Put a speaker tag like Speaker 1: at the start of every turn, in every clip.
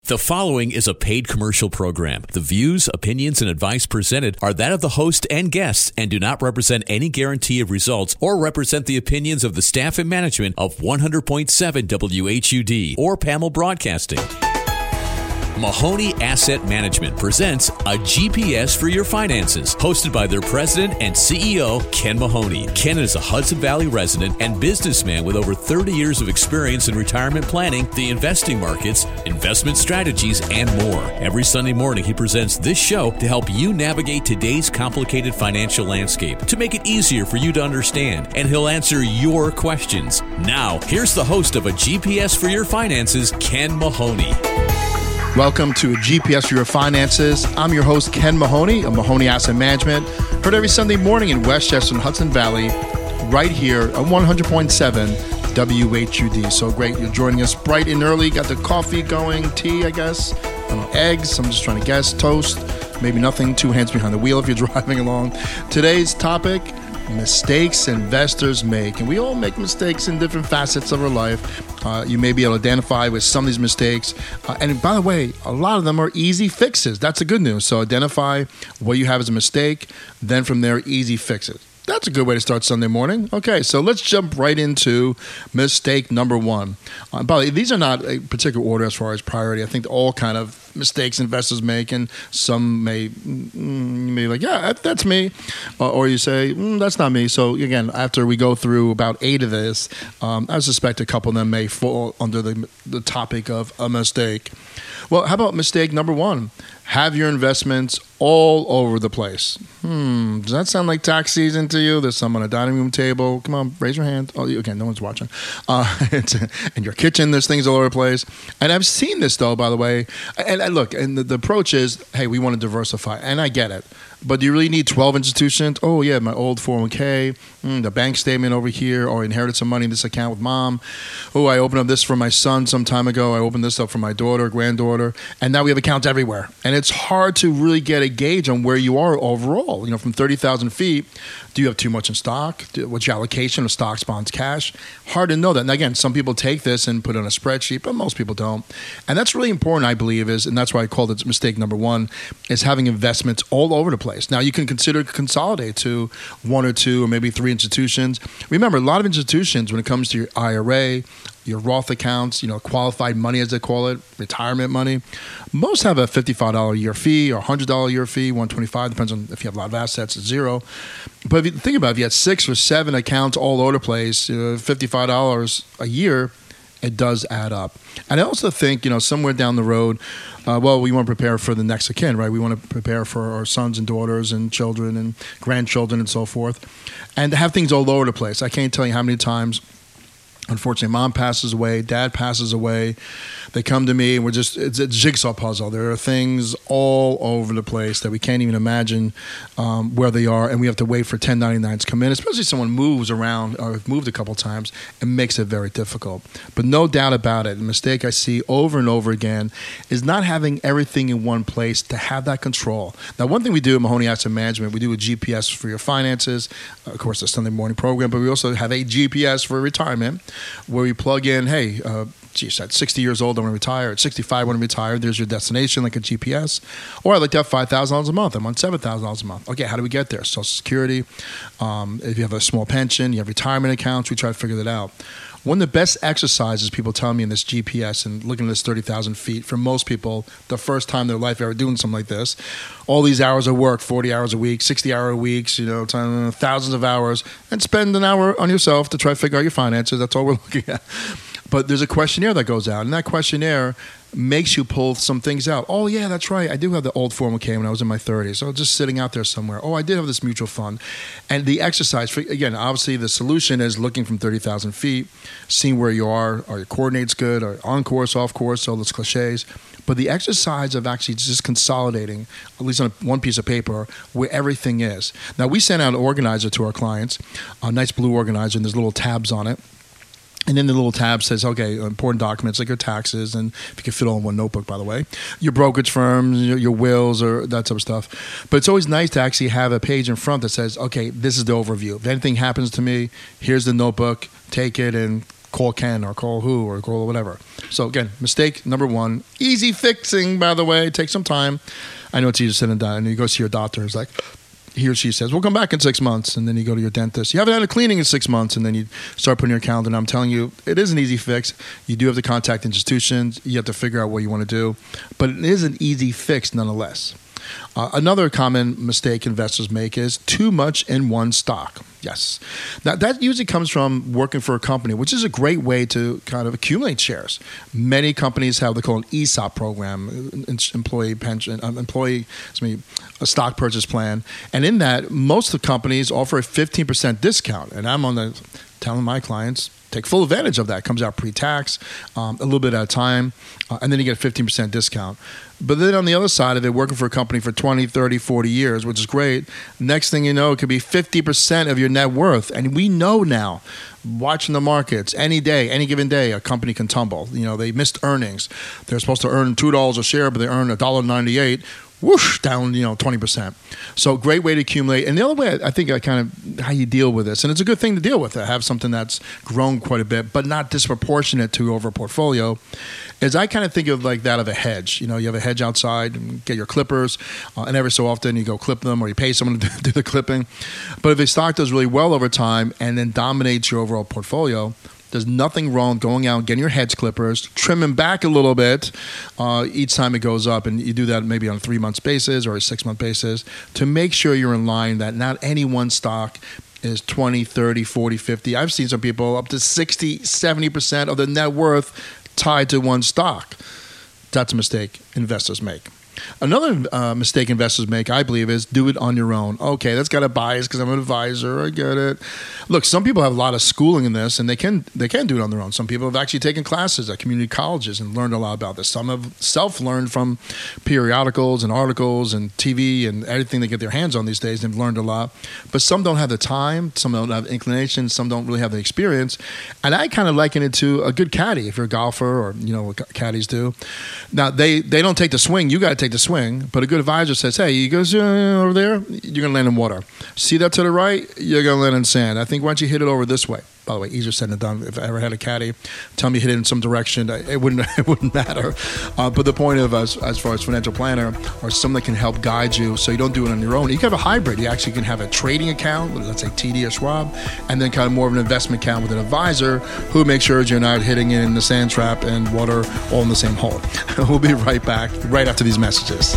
Speaker 1: The following is a paid commercial program. The views, opinions, and advice presented are that of the host and guests and do not represent any guarantee of results or represent the opinions of the staff and management of 100.7 WHUD or PAML Broadcasting. Mahoney Asset Management presents A GPS for Your Finances, hosted by their president and CEO, Ken Mahoney. Ken is a Hudson Valley resident and businessman with over 30 years of experience in retirement planning, the investing markets, investment strategies, and more. Every Sunday morning, he presents this show to help you navigate today's complicated financial landscape, to make it easier for you to understand, and he'll answer your questions. Now, here's the host of A GPS for Your Finances, Ken Mahoney.
Speaker 2: Welcome to A GPS for Your Finances. I'm your host, Ken Mahoney of Mahoney Asset Management. Heard every Sunday morning in Westchester and Hudson Valley, right here at 100.7 WHUD. So great you're joining us bright and early. Got the coffee going, tea, I guess. I don't know, eggs. I'm just trying to guess. Toast. Maybe nothing. 2 hands behind the wheel if you're driving along. Today's topic: mistakes investors make. And we all make mistakes in different facets of our life. You may be able to identify with some of these mistakes. And by the way, a lot of them are easy fixes. That's the good news. So identify what you have as a mistake. Then from there, easy fixes. That's a good way to start Sunday morning. Okay, so let's jump right into mistake number one. By the way, these are not a particular order as far as priority. I think all kind of mistakes investors make, and some may be like, yeah, that's me. Or you say, that's not me. So again, after we go through about 8 of this, I suspect a couple of them may fall under the topic of a mistake. Well, how about mistake number one? Have your investments all over the place. Does that sound like tax season to you? There's some on a dining room table. Come on, raise your hand. Oh, okay, no one's watching. In your kitchen, there's things all over the place. And I've seen this, though, by the way. And look, and the approach is, hey, we want to diversify. And I get it. But do you really need 12 institutions? Oh, yeah, my old 401k, the bank statement over here, or I inherited some money in this account with mom. Oh, I opened up this for my son some time ago. I opened this up for my daughter, granddaughter. And now we have accounts everywhere. And it's hard to really get a gauge on where you are overall. You know, from 30,000 feet, do you have too much in stock? What's your allocation of stocks, bonds, cash? Hard to know that. And again, some people take this and put it on a spreadsheet, but most people don't. And that's really important, I believe, and that's why I called it mistake number one, is having investments all over the place. Now, you can consider consolidate to 1 or 2 or maybe 3 institutions. Remember, a lot of institutions, when it comes to your IRA, your Roth accounts, qualified money, as they call it, retirement money, most have a $55 a year fee or $100 a year fee, $125, depends on if you have a lot of assets, it's $0. But if you think about it, if you had 6 or 7 accounts all over the place, $55 a year, it does add up. And I also think, somewhere down the road, we want to prepare for the next of kin, right? We want to prepare for our sons and daughters and children and grandchildren and so forth. And to have things all over the place. I can't tell you how many times, unfortunately, mom passes away, dad passes away. They come to me and it's a jigsaw puzzle. There are things all over the place that we can't even imagine where they are. And we have to wait for 1099s to come in, especially if someone moves around or moved a couple times. It makes it very difficult. But no doubt about it, the mistake I see over and over again is not having everything in one place to have that control. Now, one thing we do at Mahoney Asset Management, we do a GPS for your finances, of course, the Sunday morning program, but we also have a GPS for retirement where we plug in, hey, at 60 years old, I want to retire. At 65, I want to retire. There's your destination, like a GPS. Or I'd like to have $5,000 a month. I'm on $7,000 a month. Okay, how do we get there? Social Security. If you have a small pension, you have retirement accounts, we try to figure that out. One of the best exercises people tell me in this GPS and looking at this 30,000 feet, for most people, the first time in their life ever doing something like this, all these hours of work, 40 hours a week, 60-hour weeks, thousands of hours, and spend an hour on yourself to try to figure out your finances. That's all we're looking at. But there's a questionnaire that goes out, and that questionnaire makes you pull some things out. Oh, yeah, that's right. I do have the old 401k when I was in my 30s. So just sitting out there somewhere. Oh, I did have this mutual fund. And the exercise, again, obviously the solution is looking from 30,000 feet, seeing where you are your coordinates good? Are you on course, off course, all those cliches. But the exercise of actually just consolidating, at least on one piece of paper, where everything is. Now, we send out an organizer to our clients, a nice blue organizer, and there's little tabs on it. And then the little tab says, okay, important documents like your taxes, and if you can fit all in one notebook, by the way, your brokerage firms, your wills, or that type of stuff. But it's always nice to actually have a page in front that says, okay, this is the overview. If anything happens to me, here's the notebook, take it and call Ken or call who or call whatever. So again, mistake number one, easy fixing, by the way, take some time. I know it's easy to sit and die. And you go see your doctor, it's like, he or she says, we'll come back in 6 months. And then you go to your dentist. You haven't had a cleaning in 6 months. And then you start putting your calendar. And I'm telling you, it is an easy fix. You do have to contact institutions. You have to figure out what you want to do. But it is an easy fix nonetheless. Another common mistake investors make is too much in one stock. Yes. Now, that usually comes from working for a company, which is a great way to kind of accumulate shares. Many companies have what they call an ESOP program, a stock purchase plan. And in that, most of the companies offer a 15% discount. And I'm telling my clients, take full advantage of that. It comes out pre-tax, a little bit at a time, and then you get a 15% discount. But then on the other side of it, working for a company for 20, 30, 40 years, which is great, next thing you know, it could be 50% of your net worth. And we know now, watching the markets, any day, any given day, a company can tumble. They missed earnings. They're supposed to earn $2 a share, but they earn $1.98. Whoosh, down 20%. So great way to accumulate. And the other way, I think, how you deal with this, and it's a good thing to deal with, to have something that's grown quite a bit, but not disproportionate to over a portfolio, is I kind of think of like that of a hedge. You have a hedge outside, and get your clippers, and every so often you go clip them or you pay someone to do the clipping. But if a stock does really well over time and then dominates your overall portfolio, there's nothing wrong going out and getting your hedge clippers, trimming back a little bit each time it goes up. And you do that maybe on a 3-month basis or a 6-month basis to make sure you're in line, that not any one stock is 20, 30, 40, 50. I've seen some people up to 60, 70% of their net worth tied to one stock. That's a mistake investors make. Another mistake investors make, I believe, is do it on your own. Okay, that's got a bias because I'm an advisor. I get it. Look, some people have a lot of schooling in this, and they can do it on their own. Some people have actually taken classes at community colleges and learned a lot about this. Some have self-learned from periodicals and articles and TV and everything they get their hands on these days. They've learned a lot. But some don't have the time. Some don't have inclination. Some don't really have the experience. And I kind of liken it to a good caddy. If you're a golfer, or what caddies do. Now, they don't take the swing. You got to take the swing, but a good advisor says, hey, you go over there, you're going to land in water. See that to the right, you're going to land in sand. I think why don't you hit it over this way? By the way, easier said than done. If I ever had a caddy tell me hit it in some direction, it wouldn't matter. But the point of as far as financial planner or someone that can help guide you so you don't do it on your own. You can have a hybrid. You actually can have a trading account, let's say TD or Schwab, and then kind of more of an investment account with an advisor who makes sure you're not hitting it in the sand trap and water all in the same hole. We'll be right back right after these messages.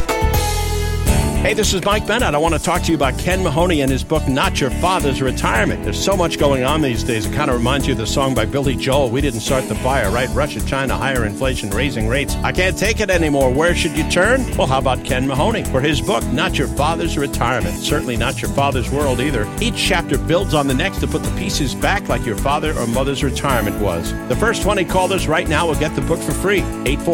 Speaker 3: Hey, this is Mike Bennett. I want to talk to you about Ken Mahoney and his book, Not Your Father's Retirement. There's so much going on these days. It kind of reminds you of the song by Billy Joel, We Didn't Start the Fire, right? Russia, China, higher inflation, raising rates. I can't take it anymore. Where should you turn? Well, how about Ken Mahoney for his book, Not Your Father's Retirement? Certainly not your father's world either. Each chapter builds on the next to put the pieces back like your father or mother's retirement was. The first 20 callers right now will get the book for free.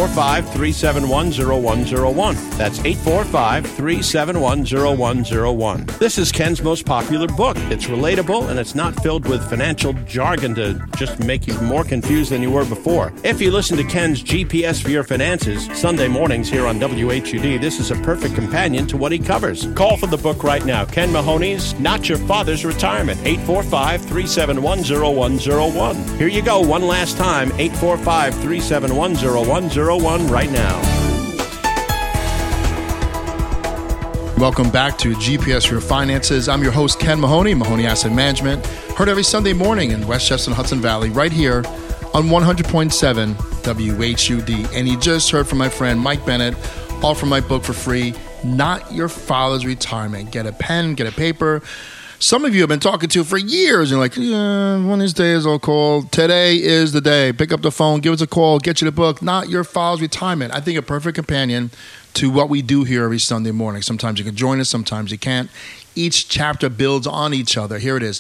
Speaker 3: 845-371-0101. That's 845-371-0101. This is Ken's most popular book. It's relatable and it's not filled with financial jargon to just make you more confused than you were before. If you listen to Ken's GPS for Your Finances Sunday mornings here on WHUD, this is a perfect companion to what he covers. Call for the book right now. Ken Mahoney's Not Your Father's Retirement. 845-371-0101. Here you go one last time. 845-371-0101 right now.
Speaker 2: Welcome back to GPS for Your Finances. I'm your host, Ken Mahoney, Mahoney Asset Management. Heard every Sunday morning in Westchester and Hudson Valley, right here on 100.7 WHUD. And you just heard from my friend Mike Bennett, offering my book for free, Not Your Father's Retirement. Get a pen, get a paper. Some of you have been talking to for years and like, yeah, one of these days I'll call. Today is the day. Pick up the phone, give us a call, get you the book, Not Your Father's Retirement. I think a perfect companion to what we do here every Sunday morning. Sometimes you can join us, sometimes you can't. Each chapter builds on each other. Here it is,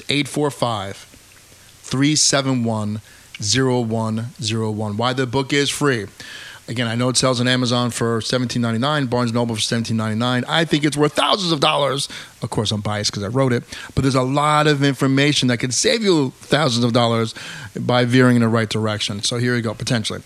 Speaker 2: 845-371-0101. Why the book is free. Again, I know it sells on Amazon for $17.99, Barnes & Noble for $17.99. I think it's worth thousands of dollars. Of course, I'm biased because I wrote it. But there's a lot of information that can save you thousands of dollars by veering in the right direction. So here you go, potentially.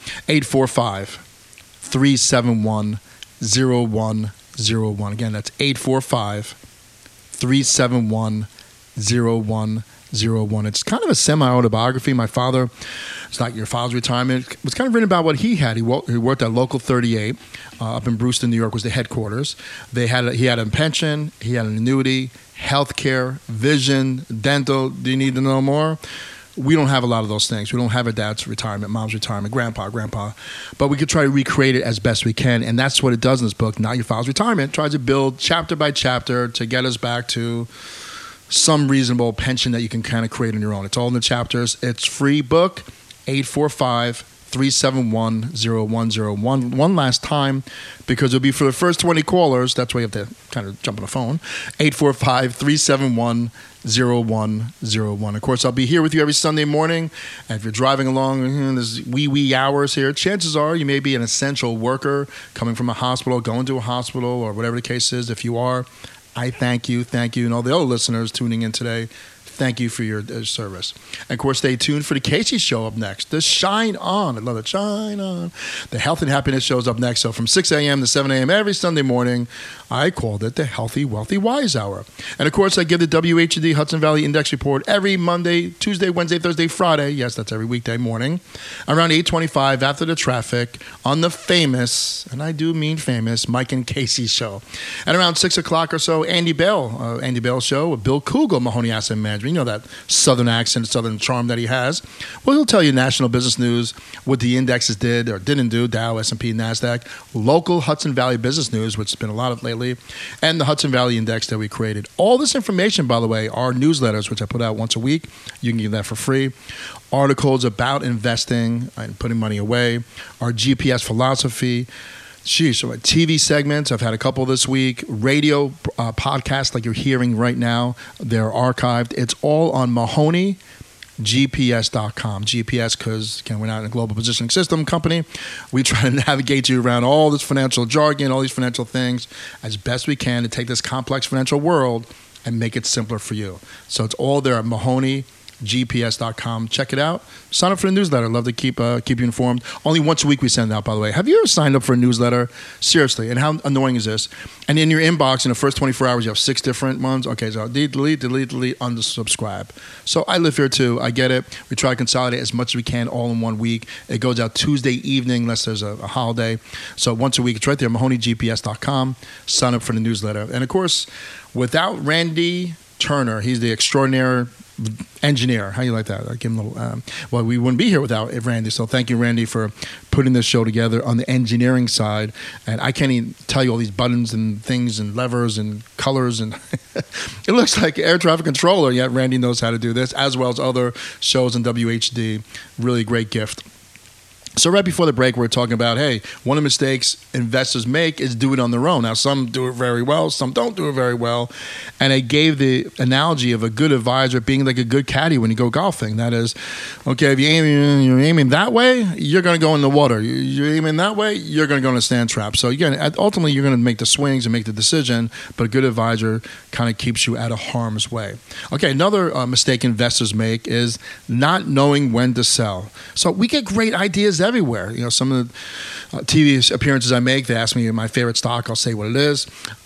Speaker 2: 845-371-0101. Again, that's 845-371-0101. It's kind of a semi-autobiography. My father, it's not your father's retirement. It was kind of written about what he had. He worked at Local 38 up in Brewston, New York, was the headquarters. He had a pension, he had an annuity, healthcare, vision, dental. Do you need to know more? We don't have a lot of those things. We don't have a dad's retirement, mom's retirement, grandpa. But we could try to recreate it as best we can. And that's what it does in this book, Not Your Father's Retirement. It tries to build chapter by chapter to get us back to some reasonable pension that you can kind of create on your own. It's all in the chapters. It's free book, 845-371-0101. One last time, because it'll be for the first 20 callers. That's why you have to kind of jump on the phone. 845-371-0101. Of course, I'll be here with you every Sunday morning. And if you're driving along in these wee hours here, chances are you may be an essential worker coming from a hospital, going to a hospital, or whatever the case is. If you are, I thank you, and all the other listeners tuning in today. Thank you for your service. And of course, stay tuned for the Casey Show up next. The Shine On. I love it. Shine On. The Health and Happiness Show is up next. So from 6 a.m. to 7 a.m. every Sunday morning, I called it the Healthy, Wealthy, Wise Hour. And of course, I give the WHD Hudson Valley Index Report every Monday, Tuesday, Wednesday, Thursday, Friday. Yes, that's every weekday morning. Around 8:25 after the traffic on the famous, and I do mean famous, Mike and Casey Show. And around 6 o'clock or so, Andy Bell Show with Bill Kugel, Mahoney Asset Management. You know that southern accent, southern charm that he has. Well, he'll tell you national business news, what the indexes did or didn't do, Dow, S&P, NASDAQ, local Hudson Valley business news, which has been a lot of lately, and the Hudson Valley Index that we created. All this information, by the way, are newsletters, which I put out once a week. You can get that for free. Articles about investing and putting money away, our GPS philosophy. So TV segments, I've had a couple this week. Radio podcasts like you're hearing right now, they're archived. It's all on MahoneyGPS.com. GPS because we're not in a global positioning system company. We try to navigate you around all this financial jargon, all these financial things as best we can to take this complex financial world and make it simpler for you. So it's all there at MahoneyGPS.com. Check it out. Sign up for the newsletter. Love to keep you informed. Only once a week we send it out, by the way. Have you ever signed up for a newsletter? Seriously. And how annoying is this? And in your inbox, in the first 24 hours, you have 6 different ones. Okay, so delete, unsubscribe. So I live here too. I get it. We try to consolidate as much as we can all in one week. It goes out Tuesday evening unless there's a holiday. So once a week, it's right there, MahoneyGPS.com. Sign up for the newsletter. And of course, without Randy Turner, he's the extraordinary engineer. How you like that? I give him a little. Well, we wouldn't be here without Randy. So thank you, Randy, for putting this show together on the engineering side. And I can't even tell you all these buttons and things and levers and colors. And it looks like air traffic controller. Yet Randy knows how to do this, as well as other shows in WHD. Really great gift. So right before the break, we were talking about, hey, one of the mistakes investors make is do it on their own. Now, some do it very well, some don't do it very well. And I gave the analogy of a good advisor being like a good caddy when you go golfing. That is, okay, if you're aiming that way, you're going to go in the water. You're aiming that way, you're going to go in a sand trap. So again, ultimately, you're going to make the swings and make the decision, but a good advisor kind of keeps you out of harm's way. Okay, another mistake investors make is not knowing when to sell. So we get great ideas everywhere. You know, some of the TV appearances I make, they ask me my favorite stock, I'll say what it is.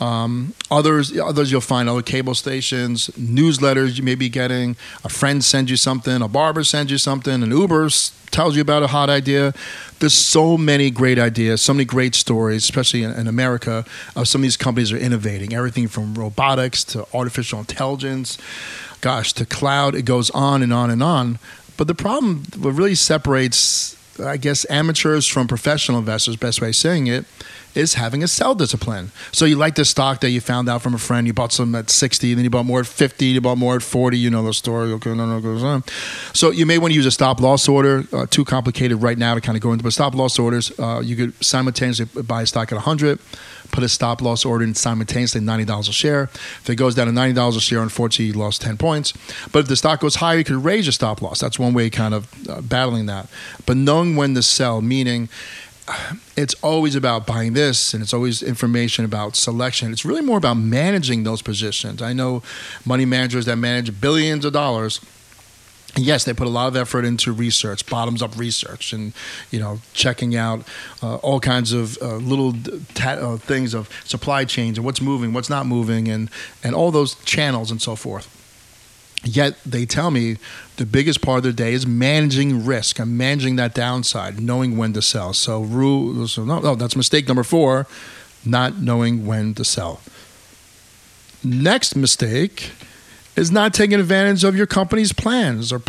Speaker 2: Others you'll find other cable stations, newsletters you may be getting, a friend sends you something, a barber sends you something, an Uber tells you about a hot idea. There's so many great ideas, so many great stories, especially in America, of some of these companies are innovating. Everything from robotics to artificial intelligence, to cloud, it goes on and on and on. But the problem, what really separates, I guess, amateurs from professional investors, best way of saying it, is having a sell discipline. So you like the stock that you found out from a friend, you bought some at 60, then you bought more at 50, you bought more at 40, you know the story. Okay, no, goes on. So you may want to use a stop loss order. Too complicated right now to kind of go into, but stop loss orders, you could simultaneously buy a stock at 100, put a stop loss order in simultaneously $90 a share. If it goes down to $90 a share, unfortunately, you lost 10 points. But if the stock goes higher, you could raise your stop loss. That's one way kind of battling that. But knowing when to sell, meaning it's always about buying this and it's always information about selection. It's really more about managing those positions. I know money managers that manage billions of dollars. Yes, they put a lot of effort into research, bottoms-up research, and checking out all kinds of little things of supply chains and what's moving, what's not moving, and all those channels and so forth. Yet they tell me the biggest part of their day is managing risk and managing that downside, knowing when to sell. So that's mistake number 4, not knowing when to sell. Next mistake is not taking advantage of your company's plans. So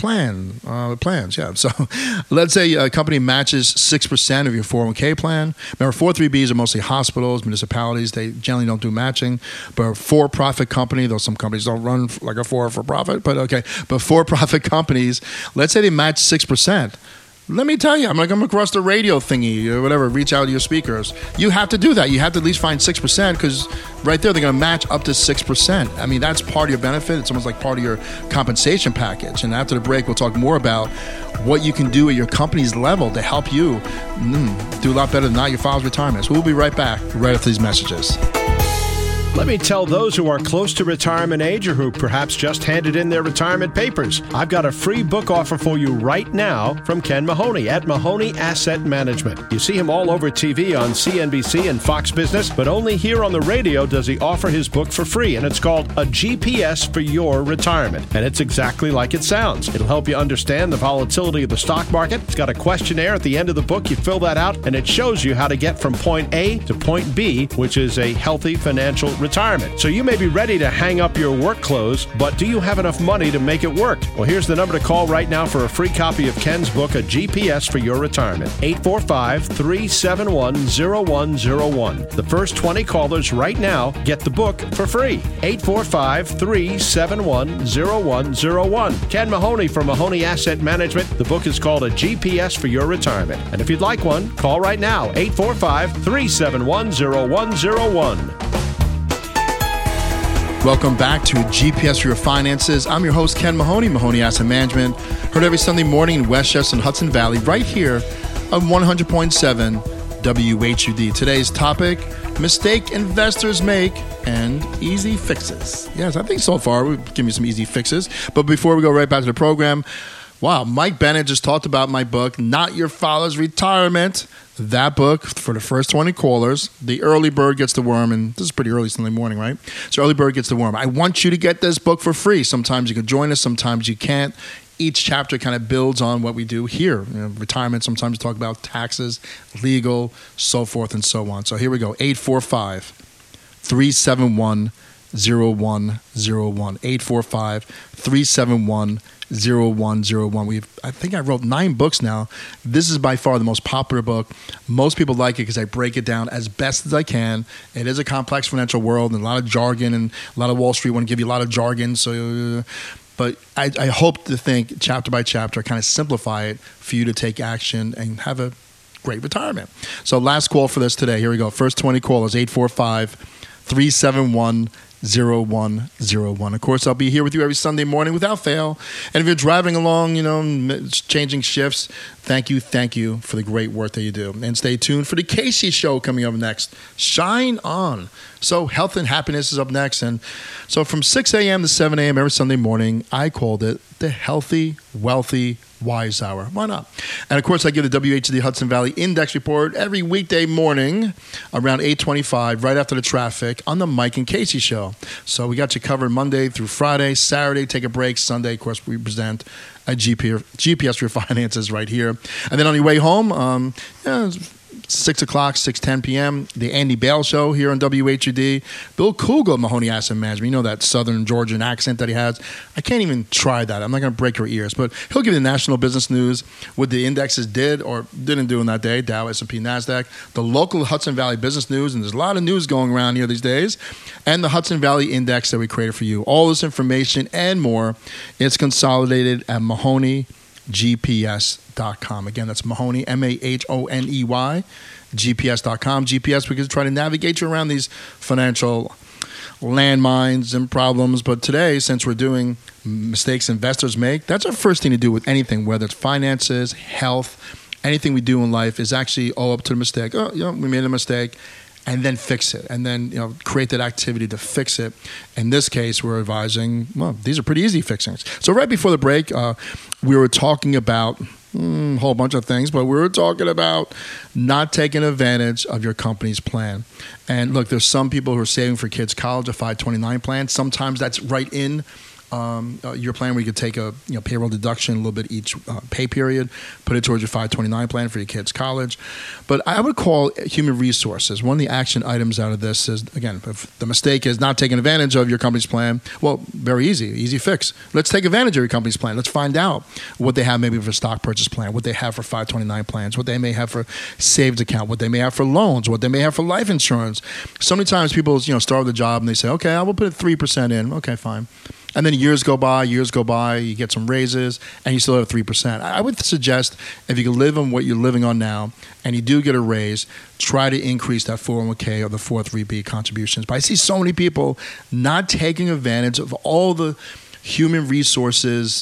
Speaker 2: let's say a company matches 6% of your 401k plan. Remember, 403Bs are mostly hospitals, municipalities. They generally don't do matching. But a for-profit company, though some companies don't run like a for-profit, but for-profit companies, let's say they match 6%. Let me tell you, I'm like, I'm across the radio thingy or whatever, reach out to your speakers. You have to do that. You have to at least find 6% because right there, they're going to match up to 6%. I mean, that's part of your benefit. It's almost like part of your compensation package. And after the break, we'll talk more about what you can do at your company's level to help you do a lot better than not your father's retirement. So we'll be right back right after these messages.
Speaker 3: Let me tell those who are close to retirement age or who perhaps just handed in their retirement papers, I've got a free book offer for you right now from Ken Mahoney at Mahoney Asset Management. You see him all over TV on CNBC and Fox Business, but only here on the radio does he offer his book for free, and it's called A GPS for Your Retirement. And it's exactly like it sounds. It'll help you understand the volatility of the stock market. It's got a questionnaire at the end of the book. You fill that out, and it shows you how to get from point A to point B, which is a healthy financial retirement. So you may be ready to hang up your work clothes, but do you have enough money to make it work? Well, here's the number to call right now for a free copy of Ken's book, A GPS for Your Retirement. 845-371-0101. The first 20 callers right now get the book for free. 845-371-0101. Ken Mahoney from Mahoney Asset Management. The book is called A GPS for Your Retirement. And if you'd like one, call right now. 845-371-0101.
Speaker 2: Welcome back to GPS for Your Finances. I'm your host, Ken Mahoney, Mahoney Asset Management. Heard every Sunday morning in Westchester and Hudson Valley, right here on 100.7 WHUD. Today's topic, mistake investors make and easy fixes. Yes, I think so far we've given you some easy fixes. But before we go right back to the program, wow, Mike Bennett just talked about my book, Not Your Father's Retirement. That book, for the first 20 callers, the early bird gets the worm, and this is pretty early Sunday morning, right? So early bird gets the worm. I want you to get this book for free. Sometimes you can join us, sometimes you can't. Each chapter kind of builds on what we do here. Retirement, sometimes we talk about taxes, legal, so forth and so on. So here we go, 845-371-0101. 845-371-0101. I think I wrote 9 books now. This is by far the most popular book. Most people like it because I break it down as best as I can. It is a complex financial world and a lot of jargon, and a lot of Wall Street want to give you a lot of jargon. But I hope to think chapter by chapter, kind of simplify it for you to take action and have a great retirement. So last call for this today. Here we go. First 20 callers, 845-371-0101. Of course, I'll be here with you every Sunday morning without fail. And if you're driving along, changing shifts, thank you for the great work that you do. And stay tuned for the Casey Show coming up next. Shine on. So health and happiness is up next. And so from 6 a.m. to 7 a.m. every Sunday morning, I called it the Healthy, Wealthy, Wise Hour. Why not? And of course, I give the WHD Hudson Valley Index Report every weekday morning around 8:25, right after the traffic on the Mike and Casey Show. So we got you covered Monday through Friday. Saturday, take a break. Sunday, of course, we present a GPS for Your Finances right here. And then on your way home, 6 o'clock, 6:10 p.m., the Andy Bale Show here on WHUD. Bill Kugel, Mahoney Asset Management. You know that Southern Georgian accent that he has. I can't even try that. I'm not going to break your ears. But he'll give you the national business news, what the indexes did or didn't do in that day, Dow, S&P, NASDAQ, the local Hudson Valley business news, and there's a lot of news going around here these days, and the Hudson Valley Index that we created for you. All this information and more is consolidated at MahoneyGPS.com. Again, that's Mahoney, Mahoney, GPS.com. GPS, we can try to navigate you around these financial landmines and problems. But today, since we're doing mistakes investors make, that's our first thing to do with anything, whether it's finances, health, anything we do in life is actually all up to the mistake. We made a mistake. And then fix it, and then create that activity to fix it. In this case, we're advising, these are pretty easy fixings. So right before the break, we were talking about a whole bunch of things, but we were talking about not taking advantage of your company's plan. And look, there's some people who are saving for kids' college, a 529 plan. Sometimes that's right in your plan where you could take a payroll deduction a little bit each pay period, put it towards your 529 plan for your kids' college. But I would call human resources. One of the action items out of this is, again, if the mistake is not taking advantage of your company's plan, well, very easy fix. Let's take advantage of your company's plan. Let's find out what they have maybe for stock purchase plan, what they have for 529 plans, what they may have for saved account, what they may have for loans, what they may have for life insurance. So many times people, start with a job and they say, okay, I will put 3% in. Okay, fine. And then years go by, you get some raises, and you still have 3%. I would suggest if you can live on what you're living on now, and you do get a raise, try to increase that 401k or the 403b contributions. But I see so many people not taking advantage of all the human resources,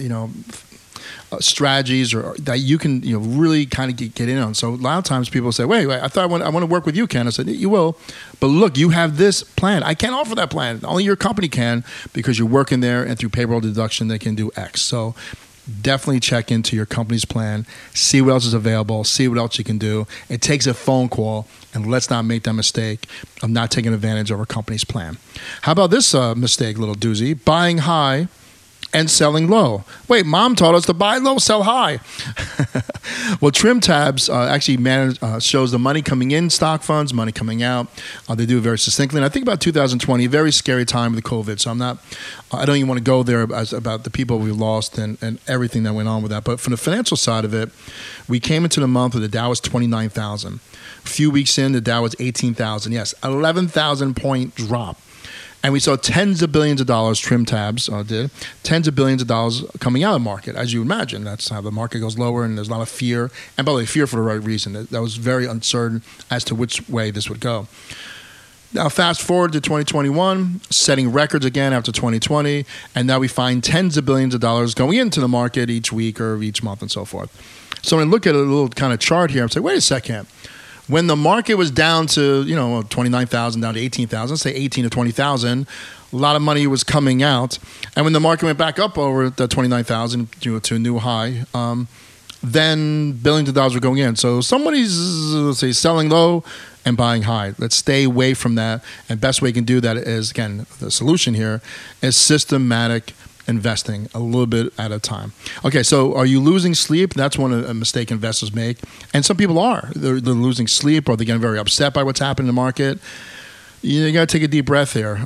Speaker 2: strategies or that you can really kind of get in on. So a lot of times people say, wait, I thought I want to work with you, Ken. I said, you will, but look, you have this plan. I can't offer that plan. Only your company can, because you're working there, and through payroll deduction they can do X. So definitely check into your company's plan, see what else is available, see what else you can do. It takes a phone call, and let's not make that mistake of not taking advantage of our company's plan. How about this mistake, little doozy? Buying high and selling low. Wait, mom taught us to buy low, sell high. Well, Trim Tabs actually shows the money coming in stock funds, money coming out. They do it very succinctly. And I think about 2020, a very scary time with COVID. So I don't even want to go there about the people we lost and everything that went on with that. But from the financial side of it, we came into the month with the Dow was 29,000. A few weeks in, the Dow was 18,000. Yes, 11,000 point drop. And we saw tens of billions of dollars, Trim Tabs did, tens of billions of dollars coming out of the market. As you imagine, that's how the market goes lower, and there's a lot of fear. And by the way, fear for the right reason. That was very uncertain as to which way this would go. Now, fast forward to 2021, setting records again after 2020, and now we find tens of billions of dollars going into the market each week or each month and so forth. So when I look at a little kind of chart here, I'm saying, wait a second. When the market was down to 29,000 down to 18,000, say 18 to 20,000, a lot of money was coming out. And when the market went back up over the 29,000 to a new high, then billions of dollars were going in. So somebody's, let's say, selling low and buying high. Let's stay away from that. And best way you can do that is, again, the solution here is systematic investing a little bit at a time. Okay, so are you losing sleep? That's one a mistake investors make. And some people are. They're losing sleep, or they're getting very upset by what's happening in the market. You got to take a deep breath here.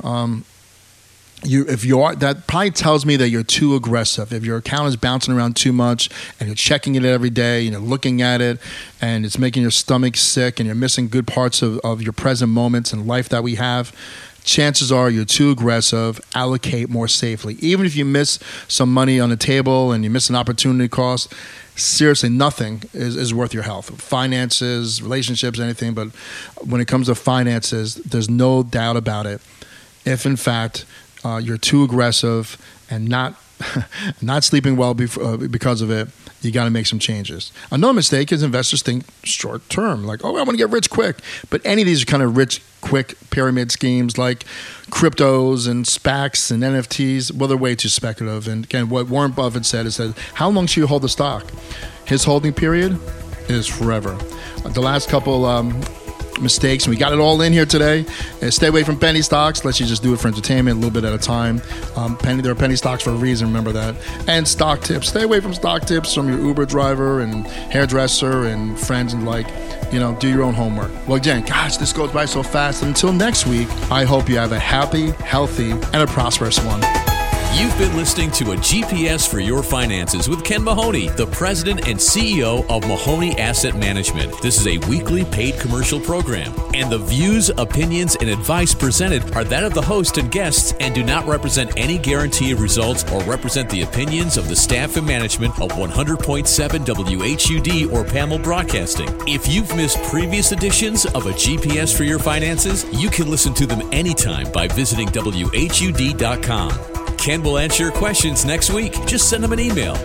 Speaker 2: If you are, that probably tells me that you're too aggressive. If your account is bouncing around too much and you're checking it every day and you're looking at it and it's making your stomach sick and you're missing good parts of your present moments and life that we have, chances are you're too aggressive. Allocate more safely. Even if you miss some money on the table and you miss an opportunity cost, seriously, nothing is worth your health. Finances, relationships, anything. But when it comes to finances, there's no doubt about it. If, in fact, you're too aggressive and not sleeping well because of it, you got to make some changes. Another mistake is investors think short term, like, I want to get rich quick. But any of these are kind of rich, quick pyramid schemes like cryptos and SPACs and NFTs, well, they're way too speculative. And again, what Warren Buffett said is that, how long should you hold the stock? His holding period is forever. The last couple mistakes, and we got it all in here today. Stay away from penny stocks. Let's you just do it for entertainment, a little bit at a time. There are penny stocks for a reason, remember that. And stock tips. Stay away from stock tips from your Uber driver and hairdresser and friends and like. Do your own homework. Well, again, gosh, this goes by so fast. Until next week, I hope you have a happy, healthy, and a prosperous one.
Speaker 1: You've been listening to A GPS for Your Finances with Ken Mahoney, the president and CEO of Mahoney Asset Management. This is a weekly paid commercial program, and the views, opinions, and advice presented are that of the host and guests and do not represent any guarantee of results or represent the opinions of the staff and management of 100.7 WHUD or PAML Broadcasting. If you've missed previous editions of A GPS for Your Finances, you can listen to them anytime by visiting WHUD.com. Ken will answer your questions next week. Just send him an email,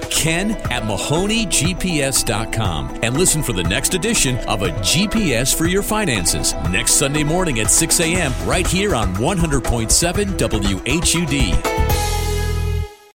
Speaker 1: ken@MahoneyGPS.com, and listen for the next edition of A GPS for Your Finances next Sunday morning at 6 a.m. right here on 100.7 WHUD.